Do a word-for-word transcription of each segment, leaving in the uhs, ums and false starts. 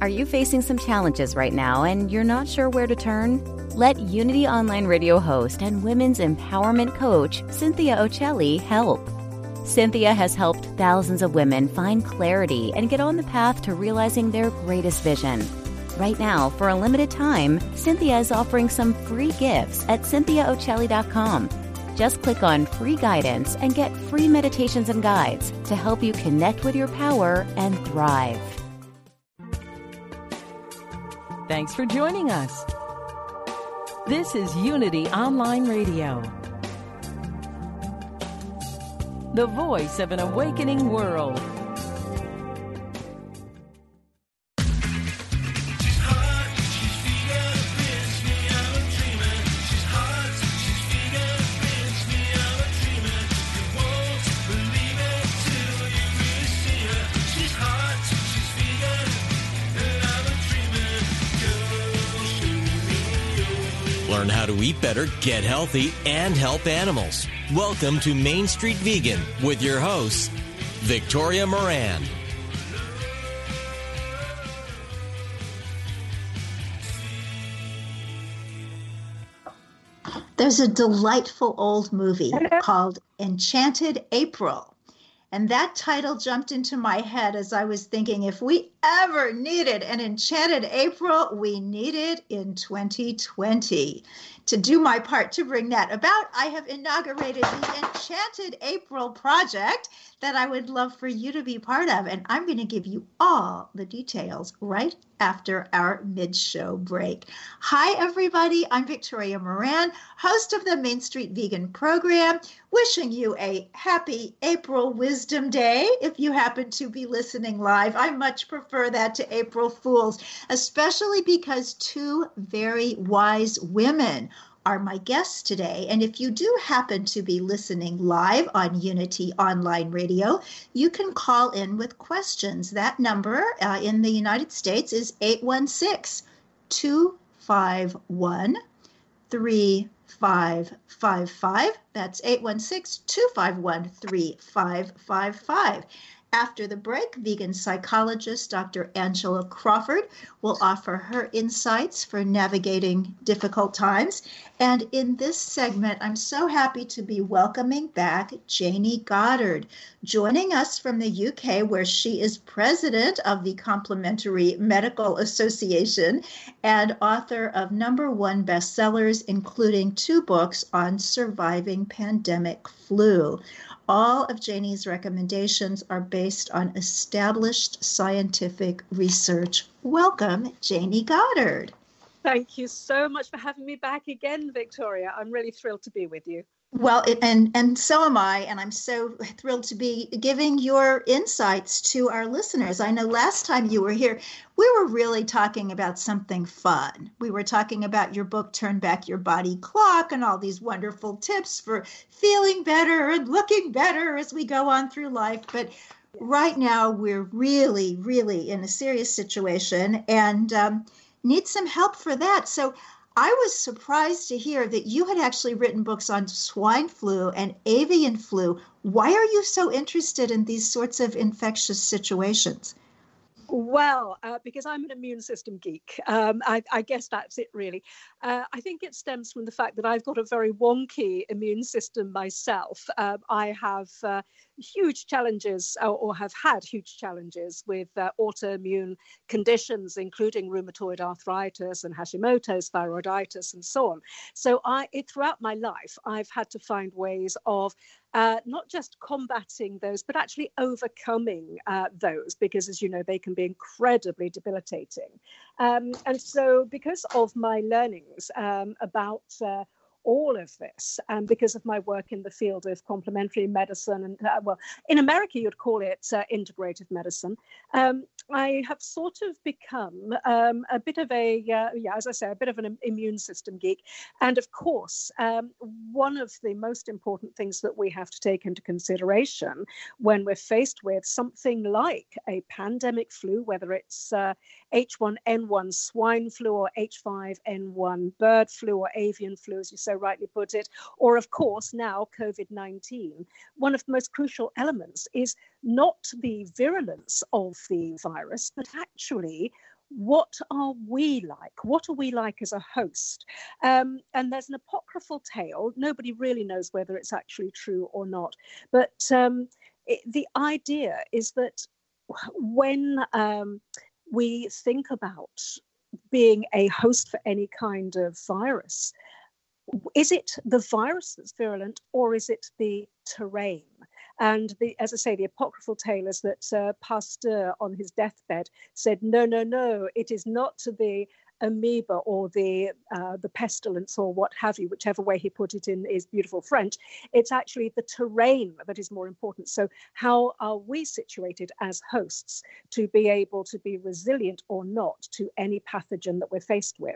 Are you facing some challenges right now and you're not sure where to turn? Let Unity Online Radio host and women's empowerment coach, Cynthia Ocelli, help. Cynthia has helped thousands of women find clarity and get on the path to realizing their greatest vision. Right now, for a limited time, Cynthia is offering some free gifts at cynthia ocelli dot com. Just click on free guidance and get free meditations and guides to help you connect with your power and thrive. Thanks for joining us. This is Unity Online Radio, the voice of an awakening world. Learn how to eat better, get healthy, and help animals. Welcome to Main Street Vegan with your host, Victoria Moran. There's a delightful old movie called Enchanted April. And that title jumped into my head as I was thinking, if we ever needed an Enchanted April, we need it in twenty twenty. To do my part to bring that about, I have inaugurated the Enchanted April project that I would love for you to be part of. And I'm going to give you all the details right after our mid-show break. Hi, everybody. I'm Victoria Moran, host of the Main Street Vegan program, wishing you a happy April Wisdom Day. If you happen to be listening live, I much prefer that to April Fools, especially because two very wise women are my guests today. And if you do happen to be listening live on Unity Online Radio, you can call in with questions. That number uh, in the United States is eight one six, two five one, three five five five. That's eight one six, two five one, three five five five. After the break, vegan psychologist Doctor Angela Crawford will offer her insights for navigating difficult times. And in this segment, I'm so happy to be welcoming back Janie Goddard, joining us from the U K, where she is president of the Complementary Medical Association and author of number one bestsellers, including two books on surviving pandemic flu. All of Janie's recommendations are based on established scientific research. Welcome, Janie Goddard. Thank you so much for having me back again, Victoria. I'm really thrilled to be with you. Well, it, and, and so am I, and I'm so thrilled to be giving your insights to our listeners. I know last time you were here, we were really talking about something fun. We were talking about your book, Turn Back Your Body Clock, and all these wonderful tips for feeling better and looking better as we go on through life. But right now, we're really, really in a serious situation and um, need some help for that. So I was surprised to hear that you had actually written books on swine flu and avian flu. Why are you so interested in these sorts of infectious situations? Well, uh, because I'm an immune system geek. Um, I, I guess that's it, really. Uh, I think it stems from the fact that I've got a very wonky immune system myself. Uh, I have uh, huge challenges, or, or have had huge challenges with uh, autoimmune conditions, including rheumatoid arthritis and Hashimoto's thyroiditis and so on. So I, it, throughout my life, I've had to find ways of Uh, not just combating those, but actually overcoming uh, those, because, as you know, they can be incredibly debilitating. Um, and so because of my learnings um, about uh, all of this, and because of my work in the field of complementary medicine, and uh, well, in America, you'd call it uh, integrative medicine, um, I have sort of become um, a bit of a, uh, yeah, as I say, a bit of an immune system geek. And of course, um, one of the most important things that we have to take into consideration when we're faced with something like a pandemic flu, whether it's uh, H one N one swine flu or H five N one bird flu or avian flu, as you so rightly put it, or of course now COVID nineteen, one of the most crucial elements is not the virulence of the virus, but actually what are we like? What are we like as a host? Um, and there's an apocryphal tale. Nobody really knows whether it's actually true or not. But um, it, the idea is that when um, we think about being a host for any kind of virus, is it the virus that's virulent, or is it the terrain? And the, as I say, the apocryphal tale is that uh, Pasteur on his deathbed said, no, no, no, it is not the amoeba or the uh, the pestilence or what have you, whichever way he put it in his beautiful French. It's actually the terrain that is more important. So how are we situated as hosts to be able to be resilient or not to any pathogen that we're faced with?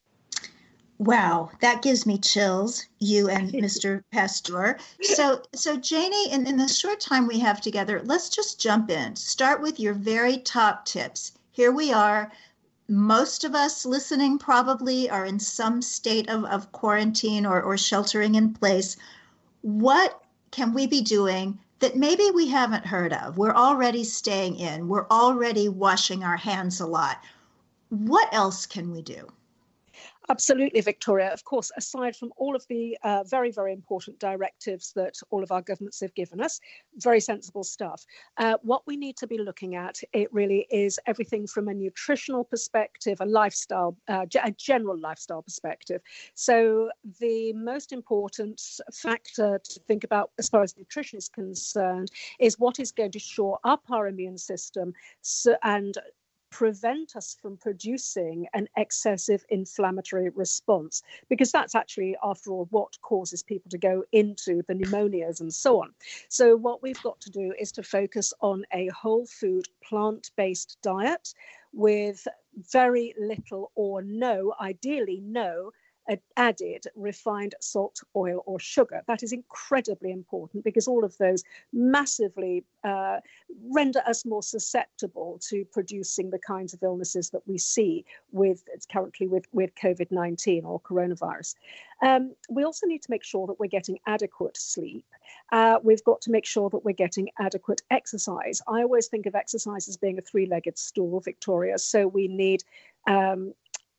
Wow, that gives me chills, you and Mister Pasteur. So, so Janie, in, in the short time we have together, let's just jump in. Start with your very top tips. Here we are. Most of us listening probably are in some state of, of quarantine or, or sheltering in place. What can we be doing that maybe we haven't heard of? We're already staying in. We're already washing our hands a lot. What else can we do? Absolutely, Victoria. Of course, aside from all of the uh, very, very important directives that all of our governments have given us, very sensible stuff. Uh, what we need to be looking at, it really is everything from a nutritional perspective, a lifestyle, uh, a general lifestyle perspective. So the most important factor to think about as far as nutrition is concerned is what is going to shore up our immune system so, and prevent us from producing an excessive inflammatory response, because that's actually, after all, what causes people to go into the pneumonias and so on. So what we've got to do is to focus on a whole food, plant-based diet with very little or no, ideally no, added refined salt, oil, or sugar. That is incredibly important because all of those massively uh, render us more susceptible to producing the kinds of illnesses that we see with currently with, with COVID nineteen or coronavirus. Um, we also need to make sure that we're getting adequate sleep. Uh, we've got to make sure that we're getting adequate exercise. I always think of exercise as being a three-legged stool, Victoria. So we need um,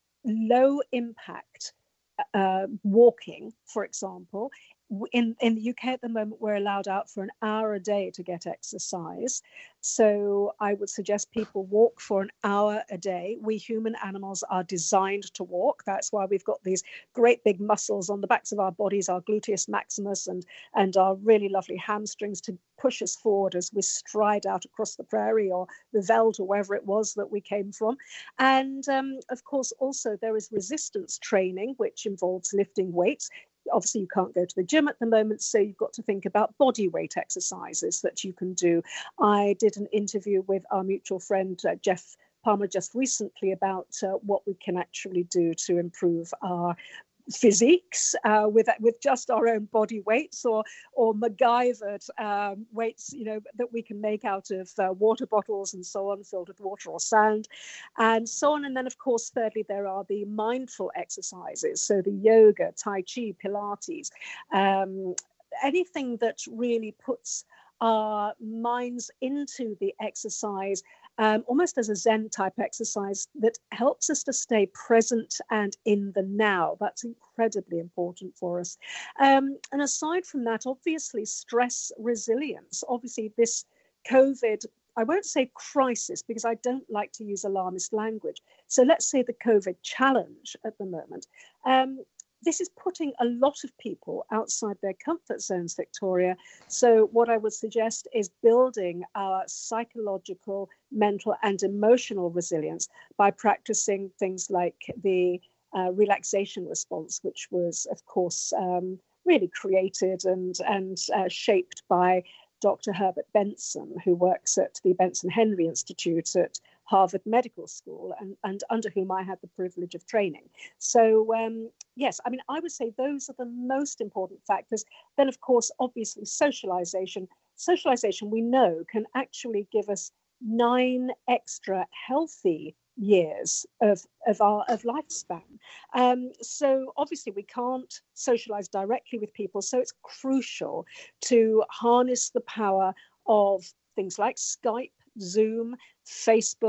low impact Uh, walking, for example. In, in the U K at the moment, we're allowed out for an hour a day to get exercise. So I would suggest people walk for an hour a day. We human animals are designed to walk. That's why we've got these great big muscles on the backs of our bodies, our gluteus maximus and, and our really lovely hamstrings to push us forward as we stride out across the prairie or the veldt or wherever it was that we came from. And um, of course, also there is resistance training, which involves lifting weights. Obviously, you can't go to the gym at the moment, so you've got to think about body weight exercises that you can do. I did an interview with our mutual friend, uh, Jeff Palmer, just recently about uh, what we can actually do to improve our physiques uh, with with just our own body weights or or MacGyvered um, weights, you know, that we can make out of uh, water bottles and so on, filled with water or sand, and so on. And then, of course, thirdly, there are the mindful exercises, so the yoga, Tai Chi, Pilates, um, anything that really puts our minds into the exercise, um, almost as a Zen type exercise that helps us to stay present and in the now. That's incredibly important for us. Um, and aside from that, obviously, stress resilience. Obviously, this COVID, I won't say crisis because I don't like to use alarmist language. So let's say the COVID challenge at the moment. Um, This is putting a lot of people outside their comfort zones, Victoria. So what I would suggest is building our psychological, mental and emotional resilience by practicing things like the uh, relaxation response, which was, of course, um, really created and, and uh, shaped by Doctor Herbert Benson, who works at the Benson Henry Institute at Harvard Medical School, and, and under whom I had the privilege of training. So, um, yes, I mean, I would say those are the most important factors. Then, of course, obviously, socialization. Socialization, we know, can actually give us nine extra healthy years of, of our of lifespan. Um, so obviously we can't socialize directly with people. So it's crucial to harness the power of things like Skype, Zoom, Facebook,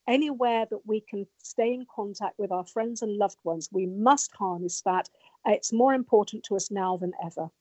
anywhere that we can stay in contact with our friends and loved ones, we must harness that. It's more important to us now than ever.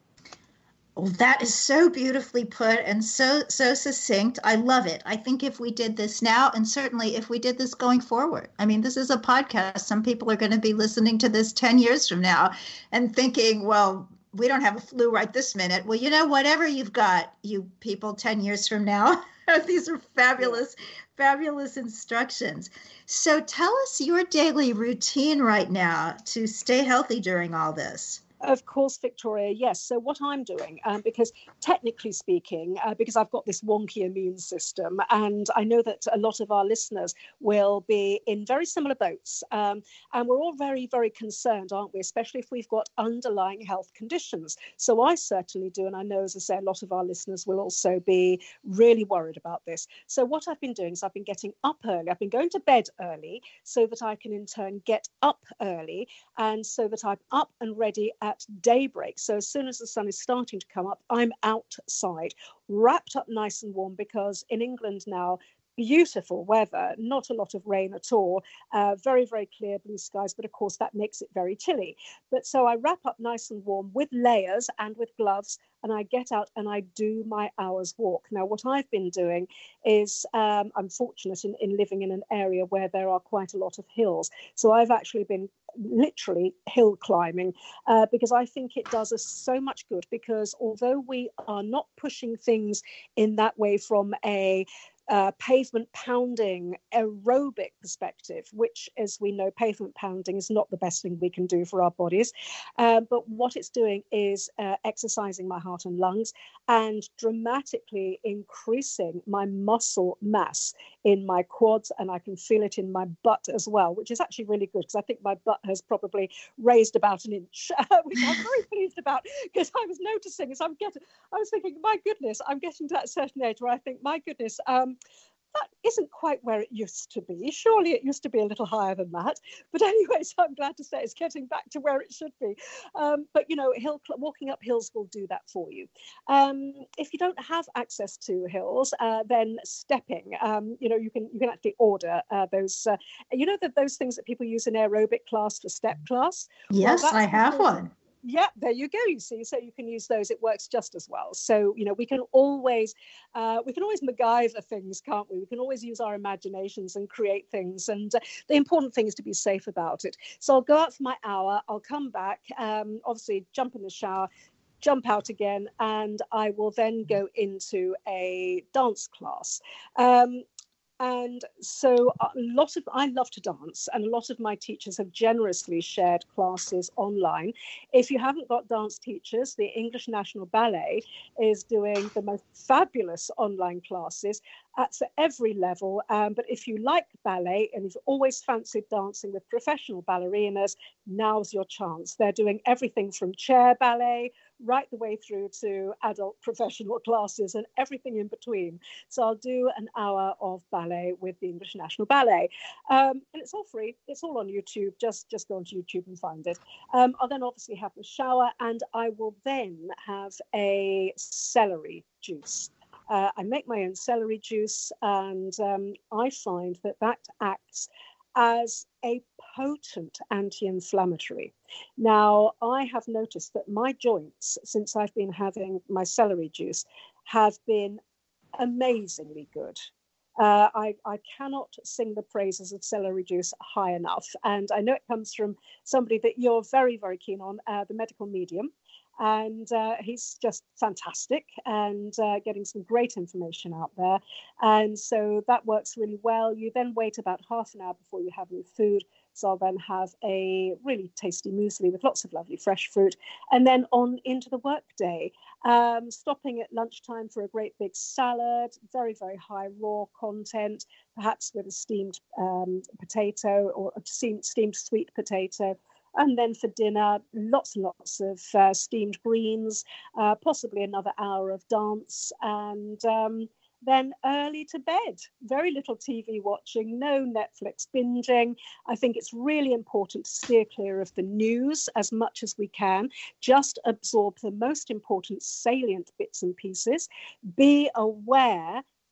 Well, that is so beautifully put and so so succinct. I love it. I think if we did this now, and certainly if we did this going forward, I mean, this is a podcast. Some people are going to be listening to this ten years from now and thinking, well, we don't have a flu right this minute. Well, you know, whatever you've got, you people ten years from now, these are fabulous, fabulous instructions. So tell us your daily routine right now to stay healthy during all this. Of course, Victoria, yes. So what I'm doing, um, because technically speaking, uh, because I've got this wonky immune system, and I know that a lot of our listeners will be in very similar boats, um, and we're all very, very concerned, aren't we? Especially if we've got underlying health conditions. So I certainly do, and I know, as I say, a lot of our listeners will also be really worried about this. So what I've been doing is I've been getting up early. I've been going to bed early so that I can in turn get up early, and so that I'm up and ready at daybreak. So as soon as the sun is starting to come up, I'm outside, wrapped up nice and warm, because in England now, beautiful weather, not a lot of rain at all, uh, very, very clear blue skies, but of course that makes it very chilly. But so I wrap up nice and warm with layers and with gloves, and I get out and I do my hour's walk. Now, what I've been doing is, um, I'm fortunate in, in living in an area where there are quite a lot of hills. So I've actually been literally hill climbing, uh, because I think it does us so much good, because although we are not pushing things in that way from a Uh, pavement pounding aerobic perspective, which, as we know, pavement pounding is not the best thing we can do for our bodies. Uh, but what it's doing is uh, exercising my heart and lungs and dramatically increasing my muscle mass in my quads, and I can feel it in my butt as well, which is actually really good, because I think my butt has probably raised about an inch, which I'm very pleased about, because I was noticing as I'm getting, I was thinking, my goodness, I'm getting to that certain age where I think, my goodness, um, that isn't quite where it used to be. Surely it used to be a little higher than that. But anyway, so I'm glad to say it's getting back to where it should be. Um, but, you know, hill walking up hills will do that for you. Um, if you don't have access to hills, uh, then stepping, um, you know, you can you can actually order uh, those, uh, you know, that those things that people use in aerobic class for step class? Yes, well, I have one. Yeah, there you go. You see, so you can use those. It works just as well. So, you know, we can always, uh, we can always MacGyver things, can't we? We can always use our imaginations and create things. And uh, the important thing is to be safe about it. So I'll go out for my hour. I'll come back, um, obviously jump in the shower, jump out again, and I will then go into a dance class. Um, And so a lot of, I love to dance, and a lot of my teachers have generously shared classes online. If you haven't got dance teachers, the English National Ballet is doing the most fabulous online classes at for every level. Um, but if you like ballet and you've always fancied dancing with professional ballerinas, now's your chance. They're doing everything from chair ballet right the way through to adult professional classes and everything in between. So I'll do an hour of ballet with the English National Ballet. Um, and it's all free. It's all on YouTube. Just, just go onto YouTube and find it. Um, I'll then obviously have the shower, and I will then have a celery juice. Uh, I make my own celery juice, and um, I find that that acts as a potent anti-inflammatory. Now, I have noticed that my joints, since I've been having my celery juice, have been amazingly good. Uh, I, I cannot sing the praises of celery juice high enough. And I know it comes from somebody that you're very, very keen on, uh, the medical medium. And uh, he's just fantastic, and uh, getting some great information out there. And so that works really well. You then wait about half an hour before you have your food. So I'll then have a really tasty muesli with lots of lovely fresh fruit. And then on into the workday, um, stopping at lunchtime for a great big salad, very, very high raw content, perhaps with a steamed um, potato or a steamed, steamed sweet potato. And then for dinner, lots and lots of uh, steamed greens, uh, possibly another hour of dance, and um, then early to bed. Very little T V watching, no Netflix binging. I think it's really important to steer clear of the news as much as we can. Just absorb the most important salient bits and pieces. Be aware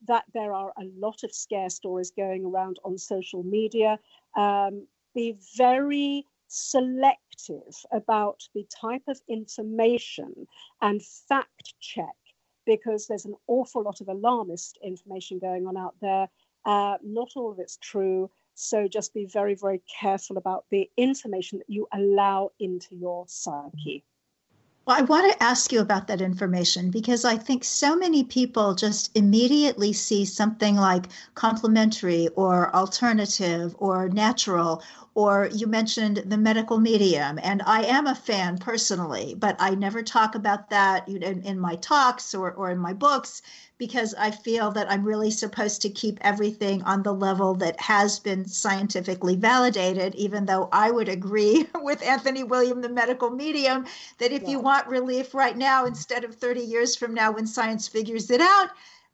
that there are a lot of scare stories going around on social media. Um, be very selective about the type of information and fact check, because there's an awful lot of alarmist information going on out there. Uh, not all of it's true. So just be very, very careful about the information that you allow into your psyche. Well, I want to ask you about that information, because I think so many people just immediately see something like complementary or alternative or natural, or you mentioned the medical medium. And I am a fan personally, but I never talk about that in, in my talks or, or in my books, because I feel that I'm really supposed to keep everything on the level that has been scientifically validated, even though I would agree with Anthony William, the medical medium, that if yeah. you want relief right now, instead of thirty years from now when science figures it out,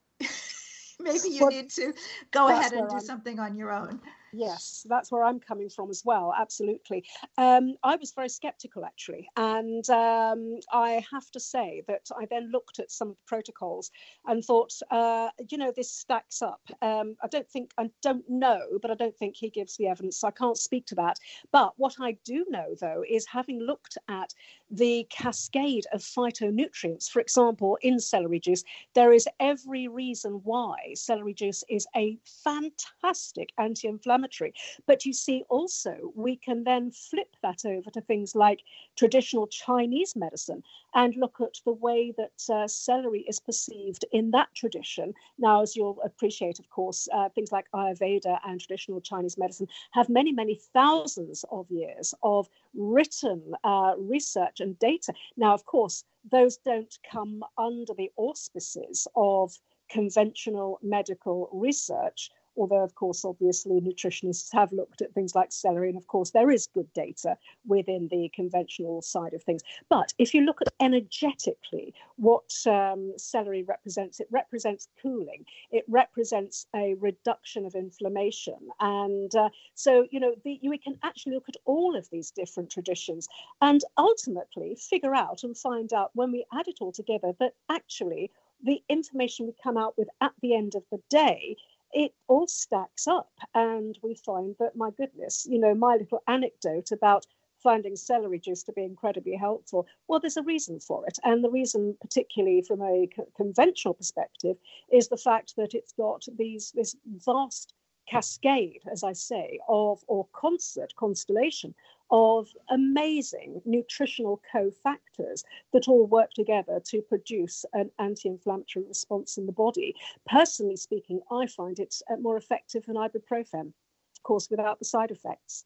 maybe you well, need to go ahead and do I'm... something on your own. Yes, that's where I'm coming from as well. Absolutely. Um, I was very skeptical, actually. And um, I have to say that I then looked at some of the protocols and thought, uh, you know, this stacks up. Um, I don't think, I don't know, but I don't think he gives the evidence. So I can't speak to that. But what I do know, though, is having looked at the cascade of phytonutrients, for example, in celery juice, there is every reason why celery juice is a fantastic anti-inflammatory. But you see, also, we can then flip that over to things like traditional Chinese medicine and look at the way that uh, celery is perceived in that tradition. Now, as you'll appreciate, of course, uh, things like Ayurveda and traditional Chinese medicine have many, many thousands of years of written uh, research and data. Now, of course, those don't come under the auspices of conventional medical research, although, of course, obviously, nutritionists have looked at things like celery, and of course, there is good data within the conventional side of things. But if you look at energetically what um, celery represents, it represents cooling. It represents a reduction of inflammation. And uh, so, you know, the, you, we can actually look at all of these different traditions and ultimately figure out and find out, when we add it all together, that actually the information we come out with at the end of the day, it all stacks up, and we find that, my goodness, you know, my little anecdote about finding celery juice to be incredibly helpful, well, there's a reason for it. And the reason, particularly from a co- conventional perspective, is the fact that it's got these this vast cascade, as I say, of, or concert, constellation of amazing nutritional cofactors that all work together to produce an anti-inflammatory response in the body. Personally speaking, I find it more effective than ibuprofen, of course, without the side effects.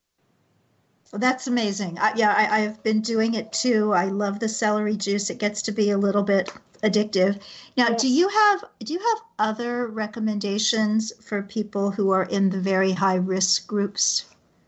Well, that's amazing. I, yeah, I, I've been doing it too. I love the celery juice. It gets to be a little bit addictive. Now, yes. do you have do you have other recommendations for people who are in the very high risk groups?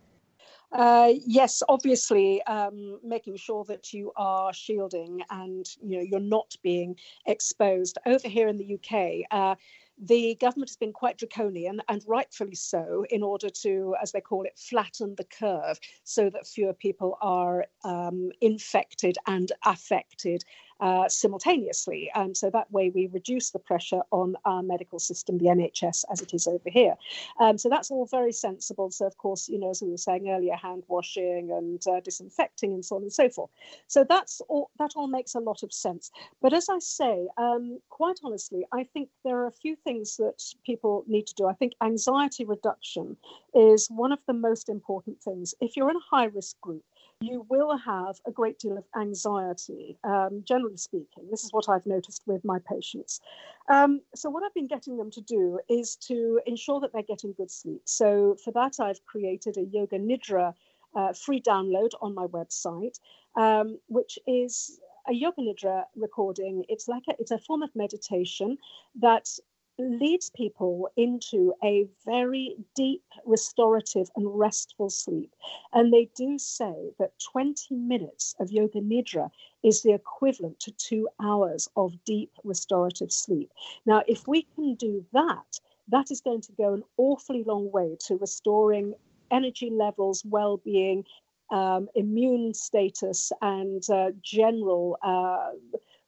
Uh, yes, obviously, um, making sure that you are shielding and, you know, you're not being exposed. Over here in the U K, uh, the government has been quite draconian, and rightfully so, in order to, as they call it, flatten the curve so that fewer people are um, infected and affected uh, simultaneously. And so that way we reduce the pressure on our medical system, the N H S, as it is over here. Um, so that's all very sensible. So, of course, you know, as we were saying earlier, hand washing and uh, disinfecting and so on and so forth. So that's all, that all makes a lot of sense. But as I say, um, quite honestly, I think there are a few things that people need to do. I think anxiety reduction is one of the most important things. If you're in a high-risk group, you will have a great deal of anxiety, um, generally speaking. This is what I've noticed with my patients. Um, so what I've been getting them to do is to ensure that they're getting good sleep. So for that, I've created a Yoga Nidra uh, free download on my website, um, which is a Yoga Nidra recording. It's like a, it's a form of meditation that leads people into a very deep, restorative and restful sleep. And they do say that twenty minutes of Yoga Nidra is the equivalent to two hours of deep, restorative sleep. Now, if we can do that, that is going to go an awfully long way to restoring energy levels, well-being, um, immune status, and uh, general uh,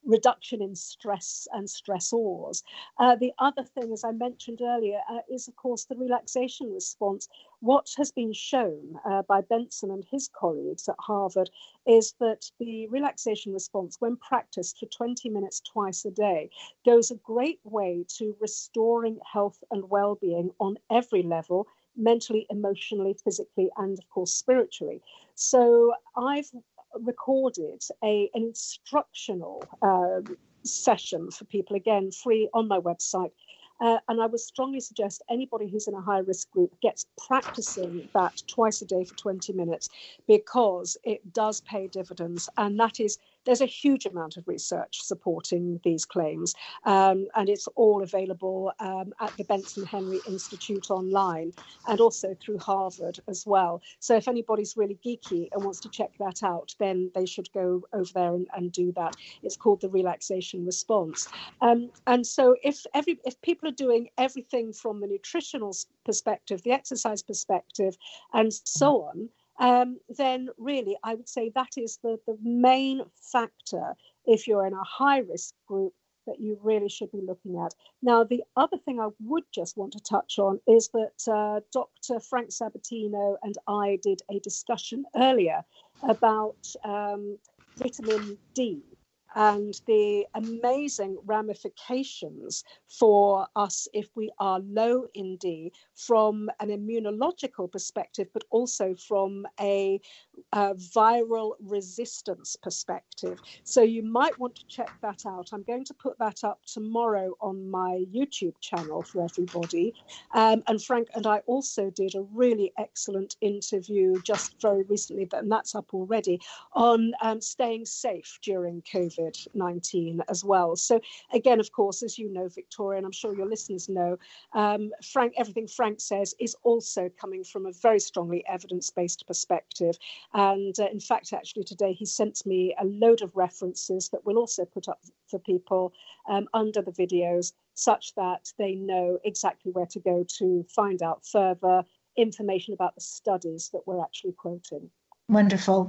reduction in stress and stressors. Uh, the other thing, as I mentioned earlier, uh, is, of course, the relaxation response. What has been shown uh, by Benson and his colleagues at Harvard is that the relaxation response, when practiced for twenty minutes twice a day, goes a great way to restoring health and well-being on every level, mentally, emotionally, physically, and of course, spiritually. So I've recorded a, an instructional uh, session for people, again, free on my website. Uh, and I would strongly suggest anybody who's in a high risk group gets practicing that twice a day for twenty minutes, because it does pay dividends. And that is, there's a huge amount of research supporting these claims. Um, and it's all available um, at the Benson Henry Institute online, and also through Harvard as well. So if anybody's really geeky and wants to check that out, then they should go over there and, and do that. It's called the relaxation response. Um, and so if every if people are doing everything from the nutritional perspective, the exercise perspective, and so on, um, then really I would say that is the, the main factor if you're in a high-risk group that you really should be looking at. Now, the other thing I would just want to touch on is that uh, Doctor Frank Sabatino and I did a discussion earlier about um, vitamin D and the amazing ramifications for us if we are low in D from an immunological perspective, but also from a, a viral resistance perspective. So you might want to check that out. I'm going to put that up tomorrow on my YouTube channel for everybody. Um, and Frank and I also did a really excellent interview just very recently, and that's up already, on um, staying safe during COVID nineteen as well. So again, of course, as you know, Victoria, and I'm sure your listeners know, um, Frank, everything Frank says is also coming from a very strongly evidence-based perspective. And uh, in fact, actually today, he sent me a load of references that we'll also put up for people um, under the videos, such that they know exactly where to go to find out further information about the studies that we're actually quoting. Wonderful.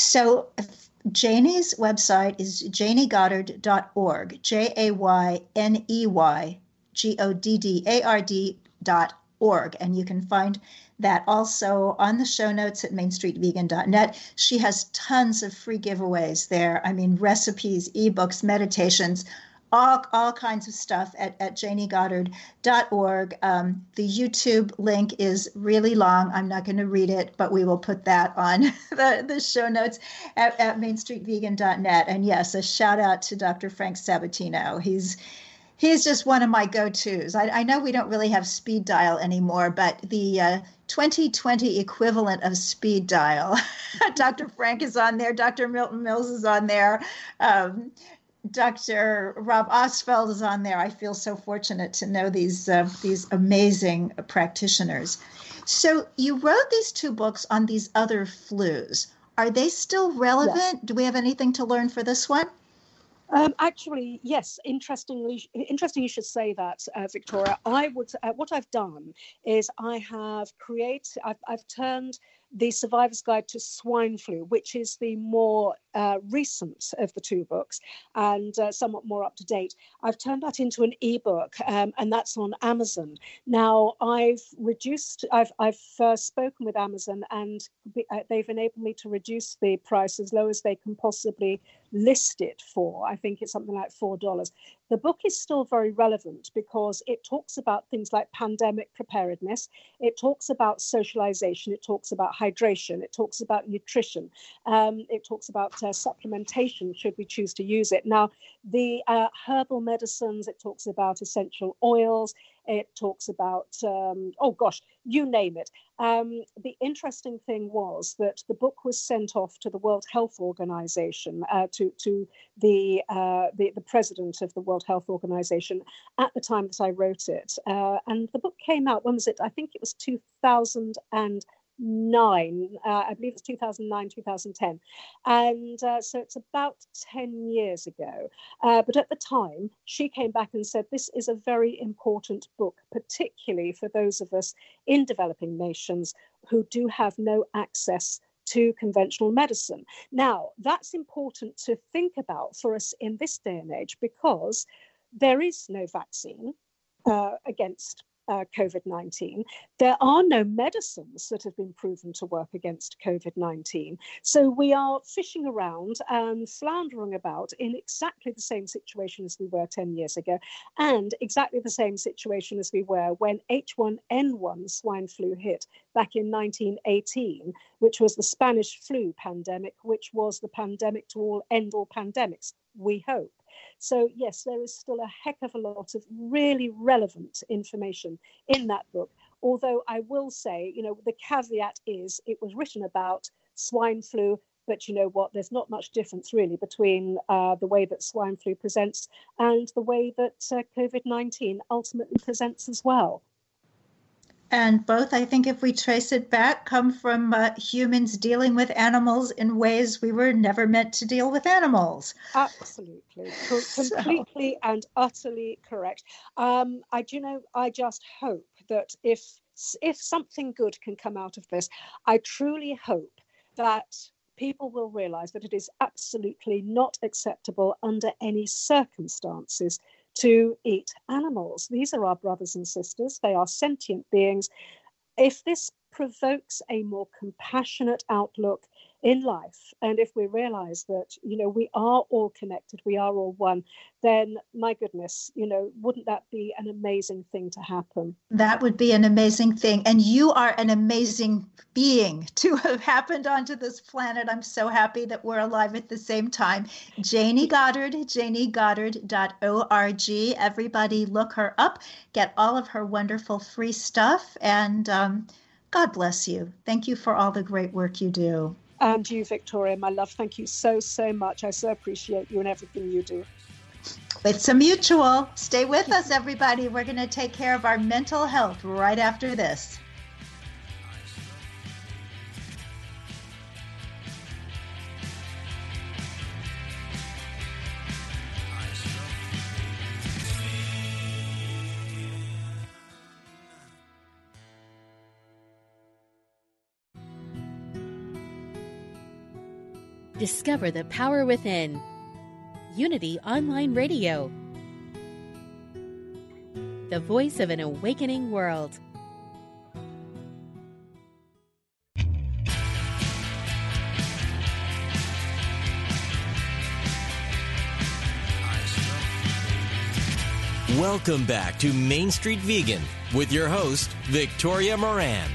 So Janie's website is janie goddard dot org, J A Y N E Y G O D D A R D dot org. And you can find that also on the show notes at main street vegan dot net. She has tons of free giveaways there. I mean, recipes, ebooks, meditations, all, all kinds of stuff at, at janie goddard dot org. Um, the YouTube link is really long. I'm not going to read it, but we will put that on the, the show notes at, at main street vegan dot net. And yes, a shout out to Doctor Frank Sabatino. He's He's just one of my go-tos. I, I know we don't really have speed dial anymore, but the uh, twenty twenty equivalent of speed dial, Doctor Frank is on there. Doctor Milton Mills is on there. Um, Doctor Rob Ostfeld is on there. I feel so fortunate to know these uh, these amazing practitioners. So you wrote these two books on these other flus. Are they still relevant? Yes. Do we have anything to learn for this one? Um, actually, yes. Interestingly, interesting you should say that, uh, Victoria. I would. Uh, what I've done is I have created. I've, I've turned the Survivor's Guide to Swine Flu, which is the more uh, recent of the two books and uh, somewhat more up to date. I've turned that into an ebook, um, and that's on Amazon. Now, I've reduced, I've, I've uh, spoken with Amazon, and uh, they've enabled me to reduce the price as low as they can possibly list it for. I think it's something like four dollars. The book is still very relevant because it talks about things like pandemic preparedness. It talks about socialization. It talks about hydration. It talks about nutrition. Um, it talks about uh, supplementation, should we choose to use it. Now, the uh, herbal medicines, it talks about essential oils. It talks about, um, oh gosh, you name it. Um, the interesting thing was that the book was sent off to the World Health Organization, uh, to, to the, uh, the, the president of the World Health Organization at the time that I wrote it. Uh, and the book came out, when was it? I think it was two thousand nine. Uh, I believe it's two thousand nine, two thousand ten. And uh, so it's about ten years ago. Uh, but at the time, she came back and said, this is a very important book, particularly for those of us in developing nations who do have no access to conventional medicine. Now, that's important to think about for us in this day and age, because there is no vaccine uh, against Uh, COVID nineteen. There are no medicines that have been proven to work against COVID nineteen. So we are fishing around and floundering about in exactly the same situation as we were ten years ago, and exactly the same situation as we were when H one N one swine flu hit back in nineteen eighteen, which was the Spanish flu pandemic, which was the pandemic to all end all pandemics, we hope. So yes, there is still a heck of a lot of really relevant information in that book. Although I will say, you know, the caveat is it was written about swine flu, but you know what, there's not much difference really between uh, the way that swine flu presents and the way that uh, COVID nineteen ultimately presents as well. And both, I think, if we trace it back, come from uh, humans dealing with animals in ways we were never meant to deal with animals. Absolutely. Co- completely so. And utterly correct. Um, I do you know, I just hope that if if something good can come out of this, I truly hope that people will realize that it is absolutely not acceptable under any circumstances to eat animals. These are our brothers and sisters. They are sentient beings. If this provokes a more compassionate outlook in life, and if we realize that, you know, we are all connected, we are all one, then my goodness, you know, wouldn't that be an amazing thing to happen? That would be an amazing thing. And you are an amazing being to have happened onto this planet. I'm so happy that we're alive at the same time. Janie Goddard, janie goddard dot org. Everybody look her up, get all of her wonderful free stuff, and um, God bless you. Thank you for all the great work you do. And you, Victoria, my love, thank you so, so much. I so appreciate you and everything you do. It's a mutual. Stay with us, everybody. We're going to take care of our mental health right after this. Discover the power within. Unity Online Radio. The voice of an awakening world. Welcome back to Main Street Vegan with your host, Victoria Moran.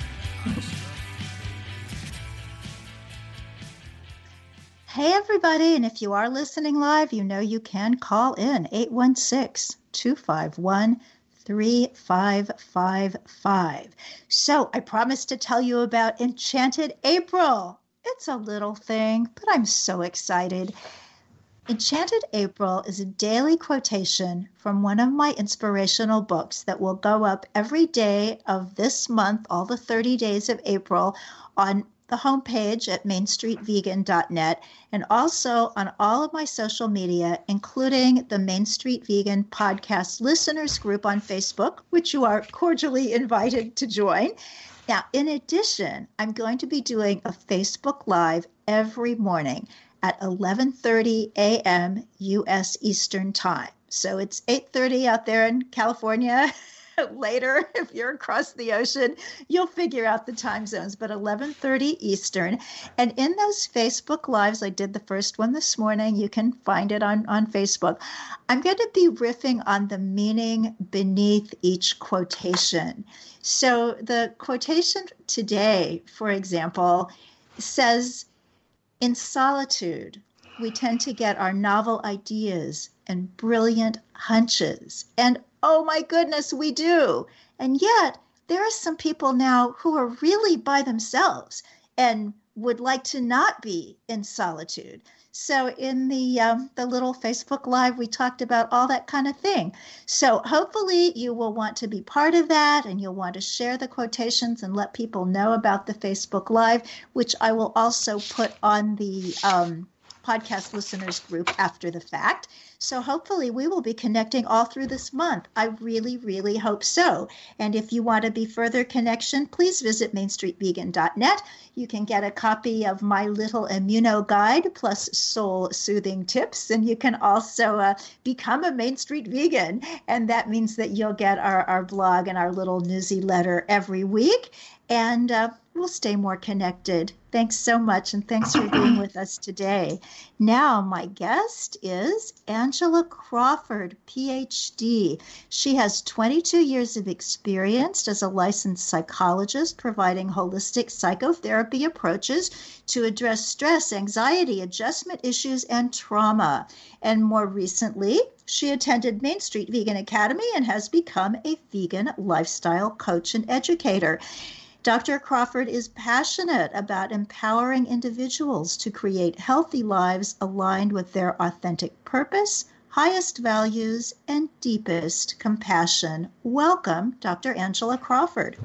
Hey, everybody. And if you are listening live, you know you can call in eight one six, two five one, three five five five. So I promised to tell you about Enchanted April. It's a little thing, but I'm so excited. Enchanted April is a daily quotation from one of my inspirational books that will go up every day of this month, all the thirty days of April, on the homepage at main street vegan dot net, and also on all of my social media, including the Main Street Vegan Podcast Listeners Group on Facebook, which you are cordially invited to join. Now, in addition, I'm going to be doing a Facebook Live every morning at eleven thirty a.m. U S Eastern Time. So it's eight thirty out there in California. Later, if you're across the ocean, you'll figure out the time zones, but eleven thirty Eastern. And in those Facebook Lives, I did the first one this morning. You can find it on, on Facebook. I'm going to be riffing on the meaning beneath each quotation. So the quotation today, for example, says, "In solitude, we tend to get our novel ideas and brilliant hunches. And oh my goodness, we do. And yet there are some people now who are really by themselves and would like to not be in solitude." So in the um, the little Facebook Live, we talked about all that kind of thing. So hopefully you will want to be part of that, and you'll want to share the quotations and let people know about the Facebook Live, which I will also put on the um, podcast listeners group after the fact. So hopefully we will be connecting all through this month. I really, really hope so. And if you want to be further connection, please visit main street vegan dot net. You can get a copy of my little immuno guide plus soul soothing tips. And you can also uh, become a Main Street Vegan. And that means that you'll get our, our blog and our little newsletter every week. And uh, we'll stay more connected. Thanks so much, and thanks for being with us today. Now, my guest is Angela Crawford, P H D. She has twenty-two years of experience as a licensed psychologist, providing holistic psychotherapy approaches to address stress, anxiety, adjustment issues, and trauma. And more recently, she attended Main Street Vegan Academy and has become a vegan lifestyle coach and educator. Doctor Crawford is passionate about empowering individuals to create healthy lives aligned with their authentic purpose, highest values, and deepest compassion. Welcome, Doctor Angela Crawford.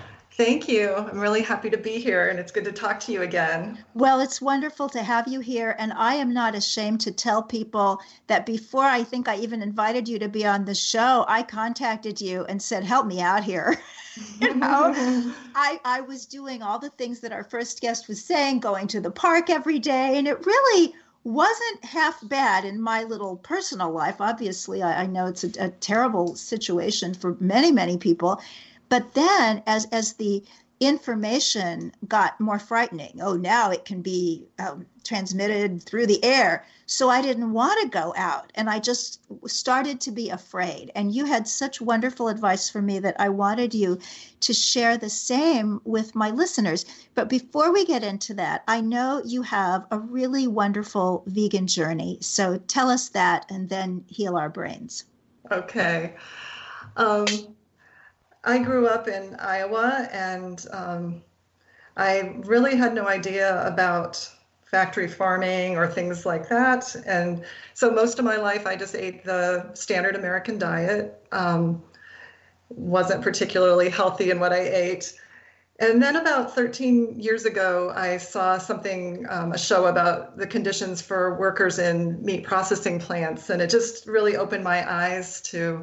Thank you. I'm really happy to be here, and it's good to talk to you again. Well, it's wonderful to have you here, and I am not ashamed to tell people that before I think I even invited you to be on the show, I contacted you and said, help me out here. You know, I, I was doing all the things that our first guest was saying, going to the park every day, and it really wasn't half bad in my little personal life. Obviously, I, I know it's a, a terrible situation for many, many people. But then as as the information got more frightening, oh, now it can be um, transmitted through the air. So I didn't want to go out, and I just started to be afraid. And you had such wonderful advice for me that I wanted you to share the same with my listeners. But before we get into that, I know you have a really wonderful vegan journey. So tell us that and then heal our brains. Okay. Um, I grew up in Iowa, and um, I really had no idea about factory farming or things like that. And so most of my life, I just ate the standard American diet. Um, wasn't particularly healthy in what I ate. And then about thirteen years ago, I saw something, um, a show about the conditions for workers in meat processing plants. And it just really opened my eyes to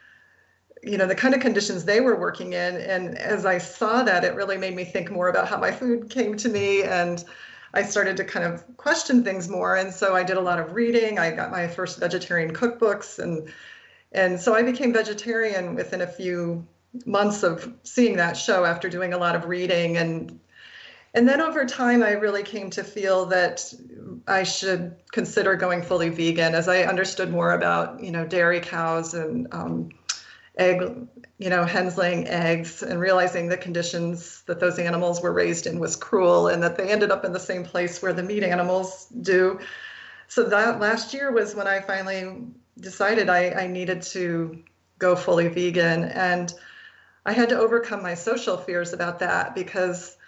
you know, the kind of conditions they were working in. And as I saw that, it really made me think more about how my food came to me. And I started to kind of question things more. And so I did a lot of reading. I got my first vegetarian cookbooks. And, and so I became vegetarian within a few months of seeing that show after doing a lot of reading. And, and then over time, I really came to feel that I should consider going fully vegan as I understood more about, you know, dairy cows and, um, egg, you know, hens laying eggs, and realizing the conditions that those animals were raised in was cruel, and that they ended up in the same place where the meat animals do. So that last year was when I finally decided I, I needed to go fully vegan. And I had to overcome my social fears about that because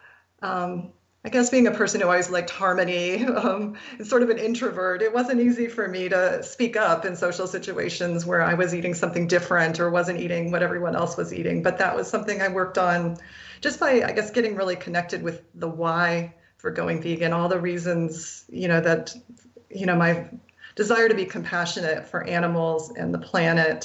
um, I guess being a person who always liked harmony, um, and sort of an introvert, it wasn't easy for me to speak up in social situations where I was eating something different or wasn't eating what everyone else was eating. But that was something I worked on just by, I guess, getting really connected with the why for going vegan, all the reasons, you know, that, you know, my desire to be compassionate for animals and the planet,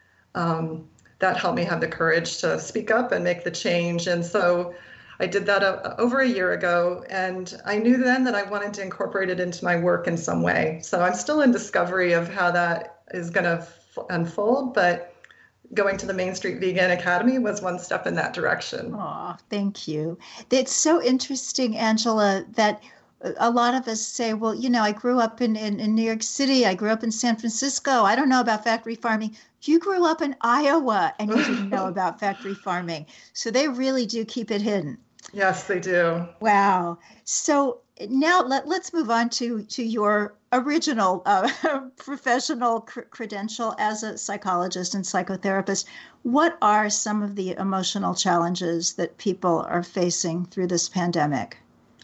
um, that helped me have the courage to speak up and make the change. And so I did that uh, over a year ago, and I knew then that I wanted to incorporate it into my work in some way. So I'm still in discovery of how that is going to f- unfold, but going to the Main Street Vegan Academy was one step in that direction. Oh, thank you. It's so interesting, Angela, that a lot of us say, well, you know, I grew up in, in, in New York City. I grew up in San Francisco. I don't know about factory farming. You grew up in Iowa and you didn't know about factory farming. So they really do keep it hidden. Yes, they do. Wow. So now let, let's move on to, to your original uh, professional cr- credential as a psychologist and psychotherapist. What are some of the emotional challenges that people are facing through this pandemic?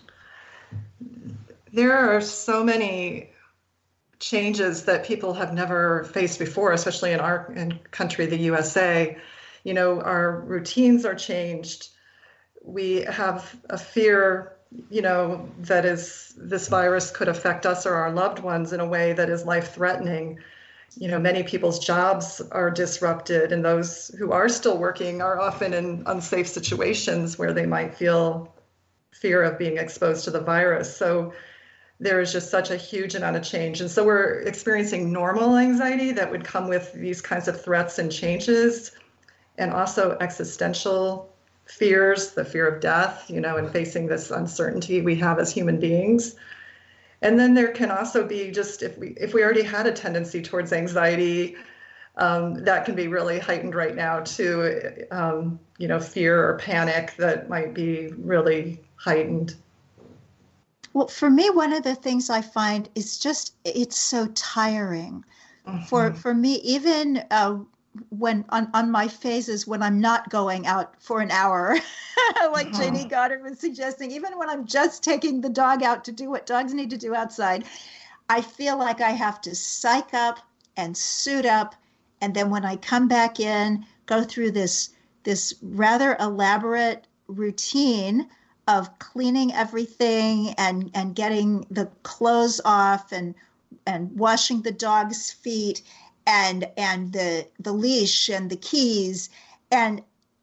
There are so many changes that people have never faced before, especially in our in country, the U S A. You know, our routines are changed. We have a fear you know, that is, this virus could affect us or our loved ones in a way that is life-threatening. You know, many people's jobs are disrupted, and those who are still working are often in unsafe situations where they might feel fear of being exposed to the virus. So there is just such a huge amount of change. And so we're experiencing normal anxiety that would come with these kinds of threats and changes, and also existential fears, the fear of death, you know, and facing this uncertainty we have as human beings. And then there can also be just, if we if we already had a tendency towards anxiety, um, that can be really heightened right now too, um, you know, fear or panic that might be really heightened. Well, for me, one of the things I find is just, it's so tiring. Mm-hmm. For for me, even uh, when on, on my phases when I'm not going out for an hour, like uh-huh. Janie Goddard was suggesting, even when I'm just taking the dog out to do what dogs need to do outside, I feel like I have to psych up and suit up. And then when I come back in, go through this, this rather elaborate routine of cleaning everything and, and getting the clothes off and, and washing the dog's feet and and the the leash and the keys. And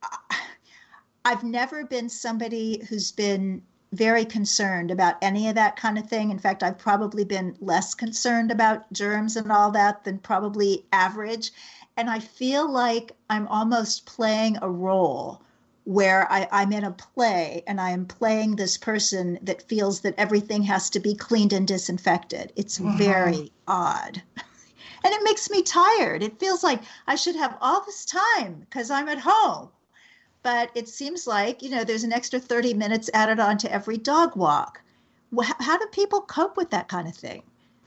I've never been somebody who's been very concerned about any of that kind of thing. In fact, I've probably been less concerned about germs and all that than probably average. And I feel like I'm almost playing a role where I, I'm in a play and I am playing this person that feels that everything has to be cleaned and disinfected. It's mm-hmm. very odd. And it makes me tired. It feels like I should have all this time because I'm at home. But it seems like, you know, there's an extra thirty minutes added on to every dog walk. How do people cope with that kind of thing?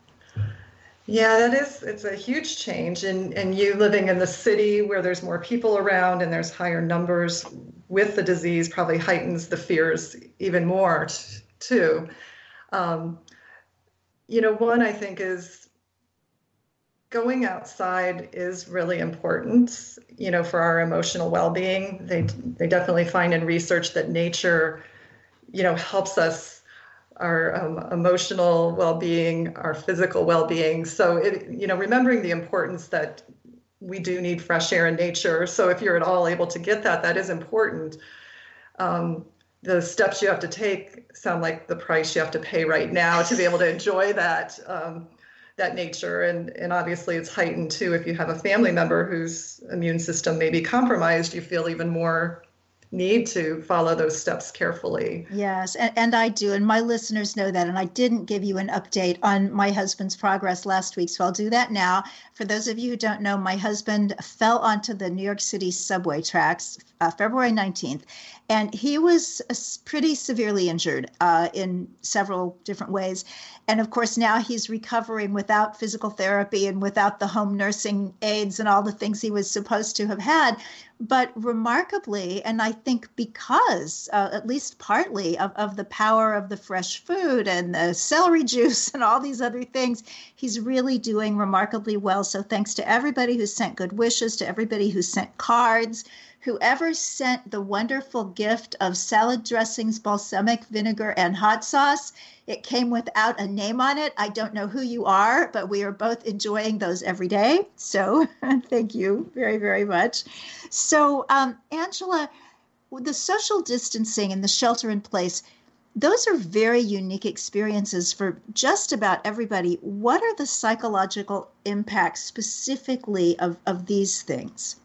Yeah, that is, it's a huge change. And, and you living in the city where there's more people around and there's higher numbers with the disease probably heightens the fears even more t- too. Um, you know, one I think is, going outside is really important, you know, for our emotional well-being. They they definitely find in research that nature, you know, helps us, our um, emotional well-being, our physical well-being. So, it, you know, remembering the importance that we do need fresh air in nature. So if you're at all able to get that, that is important. Um, the steps you have to take sound like the price you have to pay right now to be able to enjoy that. Um, that nature. And, and obviously it's heightened too. If you have a family member whose immune system may be compromised, you feel even more need to follow those steps carefully. Yes, and, and I do. And my listeners know that. And I didn't give you an update on my husband's progress last week, so I'll do that now. For those of you who don't know, my husband fell onto the New York City subway tracks uh, February nineteenth, and he was uh, pretty severely injured uh, in several different ways. And of course, now he's recovering without physical therapy and without the home nursing aides and all the things he was supposed to have had. But remarkably, and I think because, uh, at least partly, of, of the power of the fresh food and the celery juice and all these other things, he's really doing remarkably well. So thanks to everybody who sent good wishes, to everybody who sent cards, whoever sent the wonderful gift of salad dressings, balsamic vinegar, and hot sauce. It came without a name on it. I don't know who you are, but we are both enjoying those every day. So thank you very, very much. So, um, Angela, the social distancing and the shelter in place, those are very unique experiences for just about everybody. What are the psychological impacts specifically of, of these things?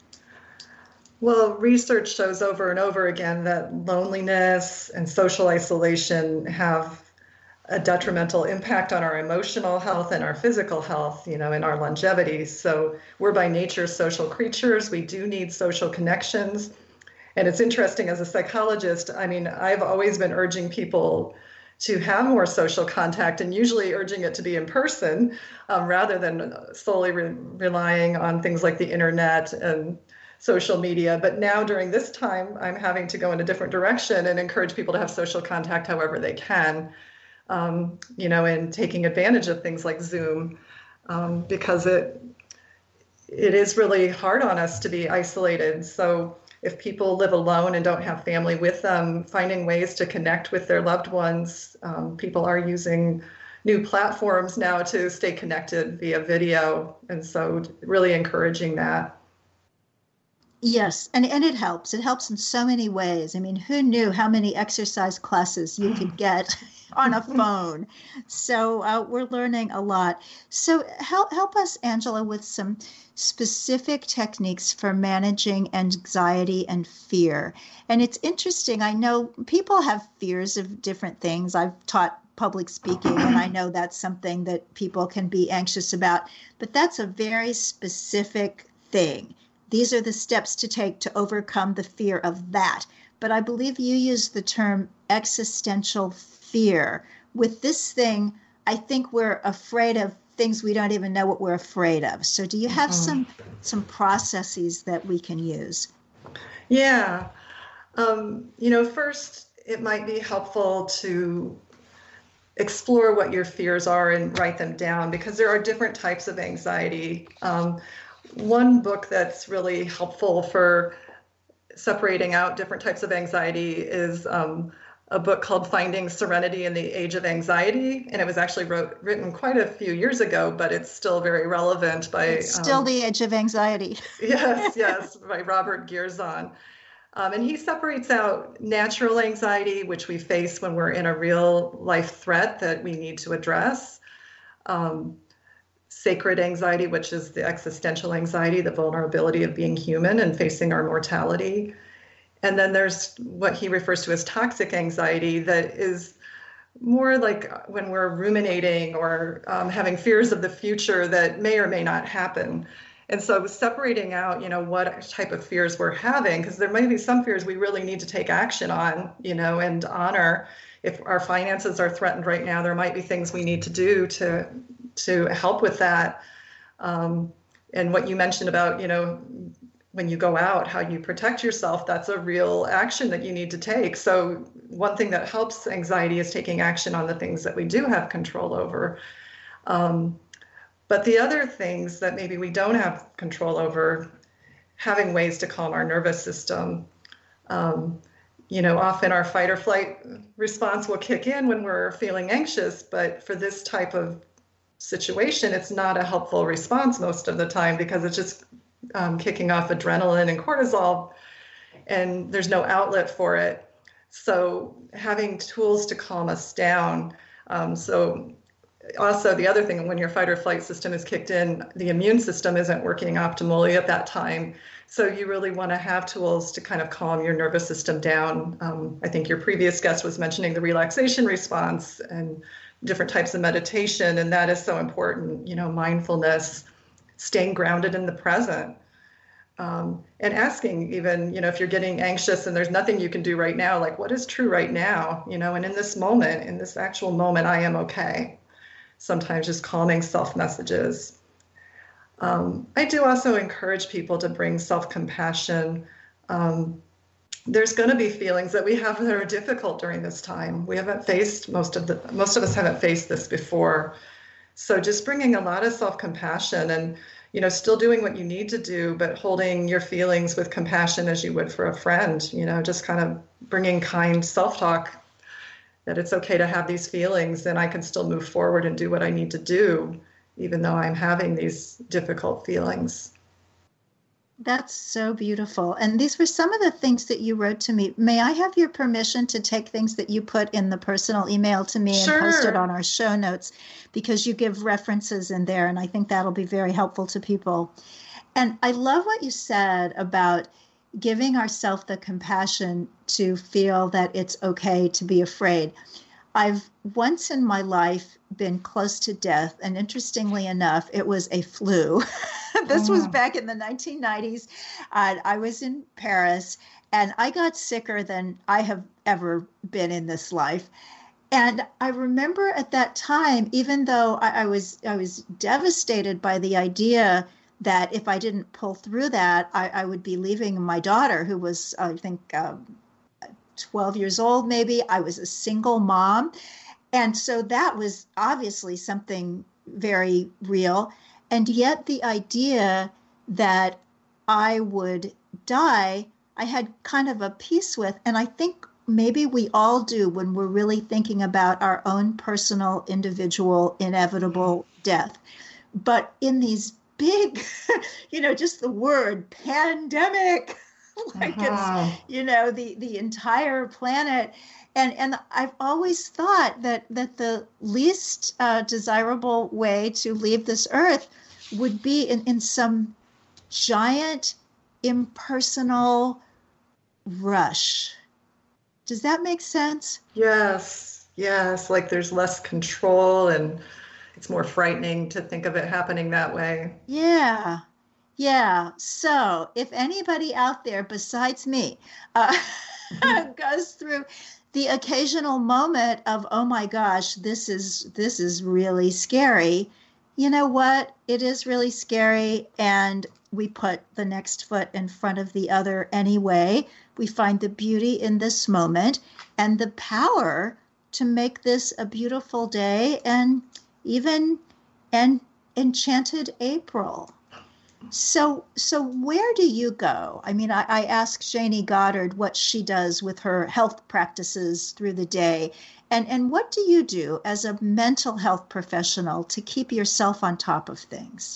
Well, research shows over and over again that loneliness and social isolation have a detrimental impact on our emotional health and our physical health, you know, and our longevity. So we're by nature social creatures. We do need social connections. And it's interesting, as a psychologist, I mean, I've always been urging people to have more social contact, and usually urging it to be in person um, rather than solely re- relying on things like the internet and social media. But now during this time, I'm having to go in a different direction and encourage people to have social contact however they can. Um, you know, and taking advantage of things like Zoom, um, because it it is really hard on us to be isolated. So if people live alone and don't have family with them, finding ways to connect with their loved ones. Um, people are using new platforms now to stay connected via video. And so really encouraging that. Yes, and, and it helps. It helps in so many ways. I mean, who knew how many exercise classes you could get on a phone? So uh, we're learning a lot. So help, help us, Angela, with some specific techniques for managing anxiety and fear. And it's interesting. I know people have fears of different things. I've taught public speaking, and I know that's something that people can be anxious about, but that's a very specific thing. These are the steps to take to overcome the fear of that. But I believe you use the term existential fear. With this thing, I think we're afraid of things we don't even know what we're afraid of. So do you have mm-hmm. some some processes that we can use? Yeah. Um, you know, first, it might be helpful to explore what your fears are and write them down, because there are different types of anxiety. Um, One book that's really helpful for separating out different types of anxiety is um, a book called Finding Serenity in the Age of Anxiety. And it was actually wrote, written quite a few years ago, but it's still very relevant by... It's still um, the Age of Anxiety. yes, yes, by Robert Gerzon. Um, and he separates out natural anxiety, which we face when we're in a real life threat that we need to address. Um, Sacred anxiety, which is the existential anxiety, the vulnerability of being human and facing our mortality. And then there's what he refers to as toxic anxiety, that is more like when we're ruminating or um, having fears of the future that may or may not happen. And so separating out, you know, what type of fears we're having, because there may be some fears we really need to take action on, you know, and honor. If our finances are threatened right now, there might be things we need to do to to help with that. Um, and what you mentioned about, you know, when you go out, how you protect yourself, that's a real action that you need to take. So one thing that helps anxiety is taking action on the things that we do have control over. Um, but the other things that maybe we don't have control over, having ways to calm our nervous system. Um, you know, often our fight or flight response will kick in when we're feeling anxious, but for this type of situation, it's not a helpful response most of the time, because it's just um, kicking off adrenaline and cortisol, and there's no outlet for it. So having tools to calm us down. Um, so also the other thing, when your fight or flight system is kicked in, the immune system isn't working optimally at that time. So you really want to have tools to kind of calm your nervous system down. Um, I think your previous guest was mentioning the relaxation response and different types of meditation, and that is so important, you know, mindfulness, staying grounded in the present, um, and asking even, you know, if you're getting anxious and there's nothing you can do right now, like what is true right now, you know, and in this moment, in this actual moment, I am okay. Sometimes just calming self messages. Um, I do also encourage people to bring self-compassion. Um, There's going to be feelings that we have that are difficult during this time. We haven't faced most of the, most of us haven't faced this before. So just bringing a lot of self-compassion and, you know, still doing what you need to do, but holding your feelings with compassion as you would for a friend, you know, just kind of bringing kind self-talk that it's okay to have these feelings and I can still move forward and do what I need to do, even though I'm having these difficult feelings. That's so beautiful. And these were some of the things that you wrote to me. May I have your permission to take things that you put in the personal email to me Sure. and post it on our show notes, because you give references in there, and I think that'll be very helpful to people. And I love what you said about giving ourselves the compassion to feel that it's okay to be afraid. I've once in my life been close to death, and interestingly enough, it was a flu. This was back in the nineteen nineties. Uh, I was in Paris, and I got sicker than I have ever been in this life. And I remember at that time, even though I, I was I was devastated by the idea that if I didn't pull through that, I, I would be leaving my daughter, who was, I think, um, twelve years old, maybe. I was a single mom. And so that was obviously something very real. And yet the idea that I would die I had kind of a peace with, and I think maybe we all do when we're really thinking about our own personal, individual, inevitable death. But in these big, you know, just the word pandemic, like uh-huh. it's, you know, the, the entire planet. And and I've always thought that, that the least uh, desirable way to leave this earth would be in, in some giant, impersonal rush. Does that make sense? Yes, yes. Like there's less control and it's more frightening to think of it happening that way. Yeah, yeah. So if anybody out there besides me uh, goes through the occasional moment of, oh my gosh, this is this is really scary, you know what? It is really scary, and we put the next foot in front of the other anyway. We find the beauty in this moment and the power to make this a beautiful day and even an enchanted April. So, so where do you go? I mean, I, I asked Janie Goddard what she does with her health practices through the day. And, and what do you do as a mental health professional to keep yourself on top of things?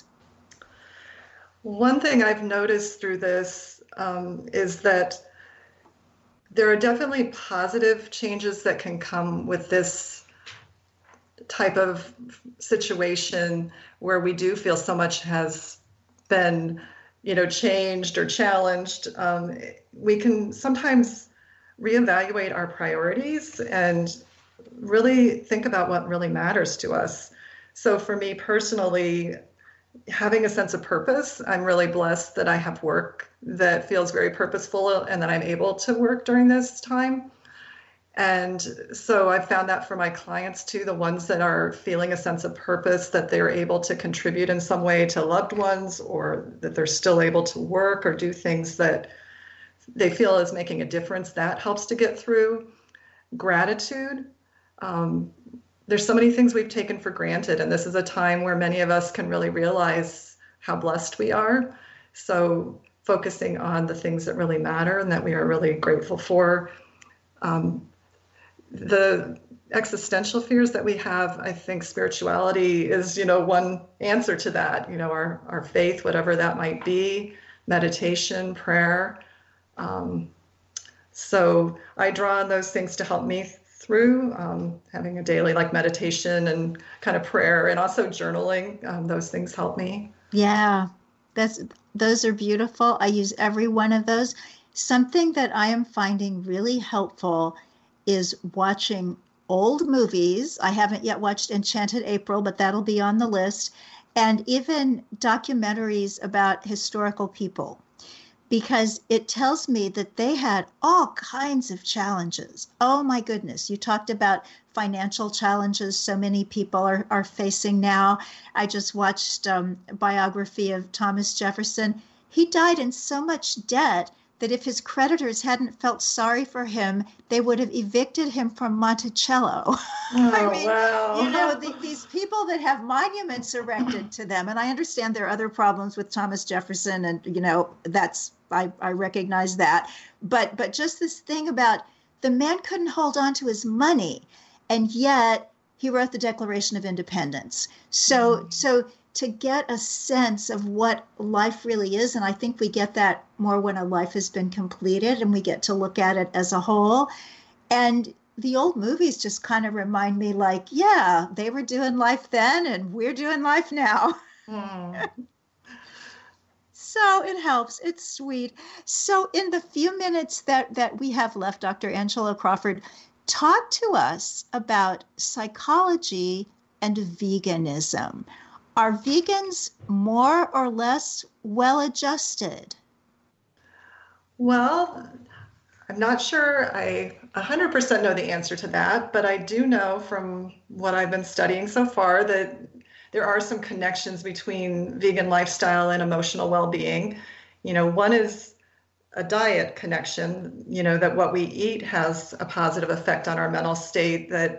One thing I've noticed through this um, is that there are definitely positive changes that can come with this type of situation where we do feel so much has been, you know, changed or challenged. Um, we can sometimes reevaluate our priorities and really think about what really matters to us. So for me personally, having a sense of purpose, I'm really blessed that I have work that feels very purposeful and that I'm able to work during this time. And so I've found that for my clients too, the ones that are feeling a sense of purpose, that they're able to contribute in some way to loved ones, or that they're still able to work or do things that they feel is making a difference, that helps to get through. Gratitude. Um, there's so many things we've taken for granted, and this is a time where many of us can really realize how blessed we are. So focusing on the things that really matter and that we are really grateful for. Um, the existential fears that we have, I think spirituality is, you know, one answer to that, you know, our, our faith, whatever that might be, meditation, prayer. Um, so I draw on those things to help me through um, having a daily like meditation and kind of prayer, and also journaling. Um, those things help me. Yeah, that's those are beautiful. I use every one of those. Something that I am finding really helpful is watching old movies. I haven't yet watched Enchanted April, but that'll be on the list. And even documentaries about historical people, because it tells me that they had all kinds of challenges. Oh my goodness. You talked about financial challenges so many people are, are facing now. I just watched um, a biography of Thomas Jefferson. He died in so much debt that if his creditors hadn't felt sorry for him, they would have evicted him from Monticello. Oh, I mean, wow. you know, the, these people that have monuments erected to them, and I understand there are other problems with Thomas Jefferson, and, you know, that's, I, I recognize that. But, but just this thing about the man couldn't hold on to his money, and yet he wrote the Declaration of Independence. So, mm-hmm. so to get a sense of what life really is, and I think we get that more when a life has been completed and we get to look at it as a whole. And the old movies just kind of remind me like, yeah, they were doing life then and we're doing life now. Mm. So it helps. It's sweet. So in the few minutes that, that we have left, Doctor Angela Crawford, talk to us about psychology and veganism. Are vegans more or less well-adjusted? Well, I'm not sure I one hundred percent know the answer to that, but I do know from what I've been studying so far that there are some connections between vegan lifestyle and emotional well-being. You know, one is a diet connection, you know, that what we eat has a positive effect on our mental state, that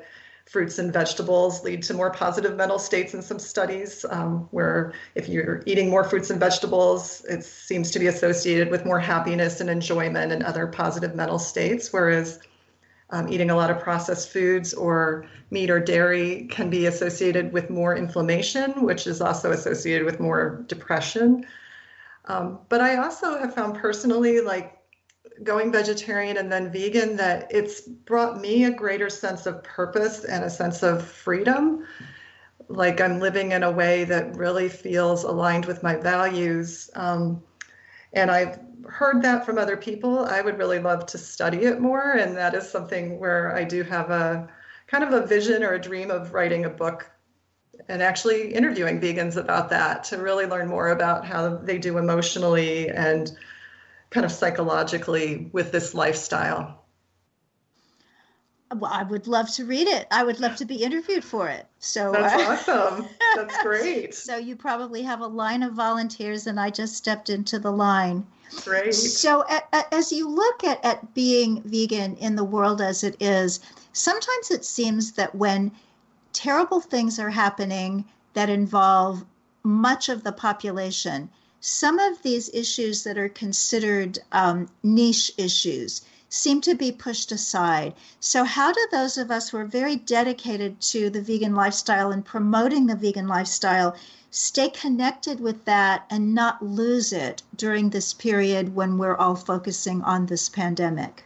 fruits and vegetables lead to more positive mental states in some studies, um, where if you're eating more fruits and vegetables, it seems to be associated with more happiness and enjoyment and other positive mental states, whereas um, eating a lot of processed foods or meat or dairy can be associated with more inflammation, which is also associated with more depression. Um, but I also have found personally, like, going vegetarian and then vegan, that it's brought me a greater sense of purpose and a sense of freedom. Like, I'm living in a way that really feels aligned with my values. Um, and I've heard that from other people. I would really love to study it more. And that is something where I do have a kind of a vision or a dream of writing a book and actually interviewing vegans about that, to really learn more about how they do emotionally and kind of psychologically with this lifestyle. Well, I would love to read it. I would love to be interviewed for it. So that's uh, awesome. That's great. So you probably have a line of volunteers, and I just stepped into the line. Great. So a, a, as you look at, at being vegan in the world as it is, sometimes it seems that when terrible things are happening that involve much of the population, some of these issues that are considered um, niche issues seem to be pushed aside. So how do those of us who are very dedicated to the vegan lifestyle and promoting the vegan lifestyle stay connected with that and not lose it during this period when we're all focusing on this pandemic?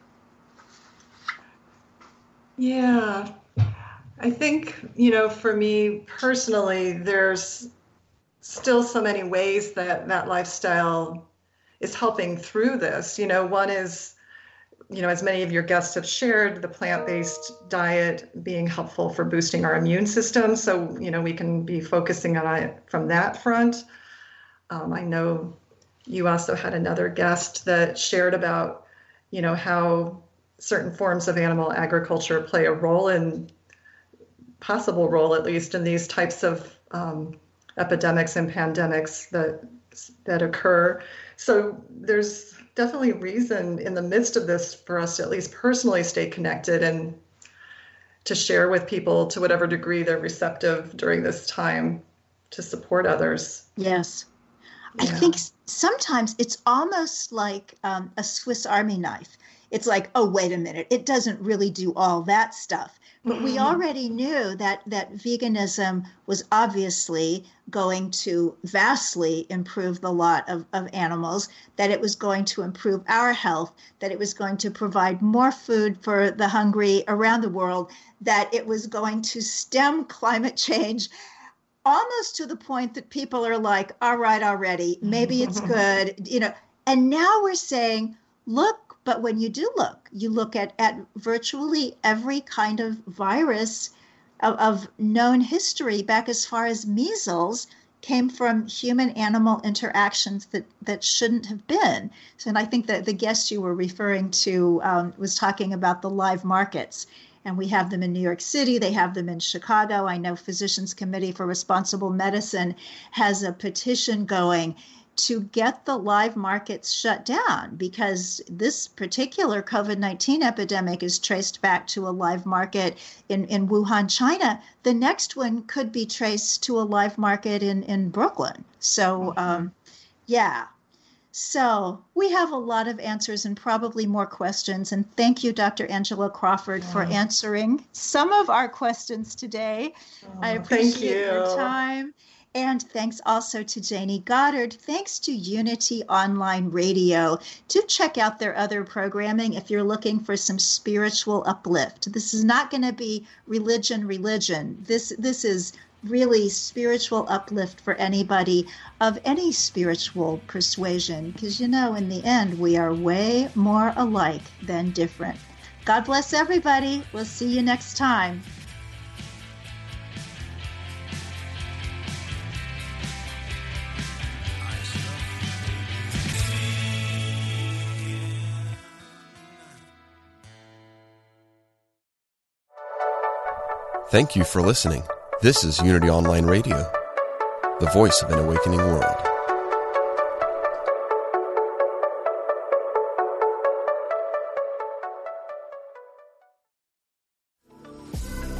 Yeah, I think, you know, for me personally, there's still so many ways that that lifestyle is helping through this. You know, one is, you know, as many of your guests have shared, the plant-based diet being helpful for boosting our immune system. So, you know, we can be focusing on it from that front. Um, I know you also had another guest that shared about, you know, how certain forms of animal agriculture play a role in, possible role at least, in these types of um, epidemics and pandemics that that occur. So there's definitely reason in the midst of this for us to at least personally stay connected and to share with people to whatever degree they're receptive during this time to support others. Yes. Yeah. I think sometimes it's almost like um, a Swiss Army knife. It's like, oh, wait a minute, it doesn't really do all that stuff. But we already knew that that veganism was obviously going to vastly improve the lot of, of animals, that it was going to improve our health, that it was going to provide more food for the hungry around the world, that it was going to stem climate change, almost to the point that people are like, all right, already, maybe it's good, you know. And now we're saying, look, but when you do look, you look at, at virtually every kind of virus of, of known history back as far as measles came from human-animal interactions that, that shouldn't have been. So, and I think that the guest you were referring to um, was talking about the live markets. And we have them in New York City. They have them in Chicago. I know Physicians Committee for Responsible Medicine has a petition going to get the live markets shut down, because this particular COVID nineteen epidemic is traced back to a live market in, in Wuhan, China. The next one could be traced to a live market in, in Brooklyn. So, um, yeah. So we have a lot of answers and probably more questions. And thank you, Doctor Angela Crawford, for answering some of our questions today. Oh, I appreciate thank you. your time. And thanks also to Janie Goddard. Thanks to Unity Online Radio. Do check out their other programming if you're looking for some spiritual uplift. This is not going to be religion, religion. This, this is really spiritual uplift for anybody of any spiritual persuasion, because, you know, in the end, we are way more alike than different. God bless everybody. We'll see you next time. Thank you for listening. This is Unity Online Radio, the voice of an awakening world.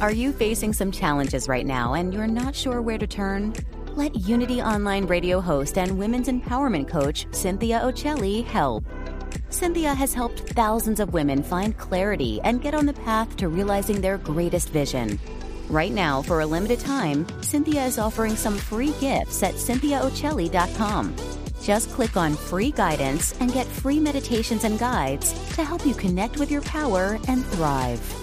Are you facing some challenges right now and you're not sure where to turn? Let Unity Online radio host and women's empowerment coach Cynthia Ochelli help. Cynthia has helped thousands of women find clarity and get on the path to realizing their greatest vision. Right now, for a limited time, Cynthia is offering some free gifts at cynthia ochelli dot com. Just click on free guidance and get free meditations and guides to help you connect with your power and thrive.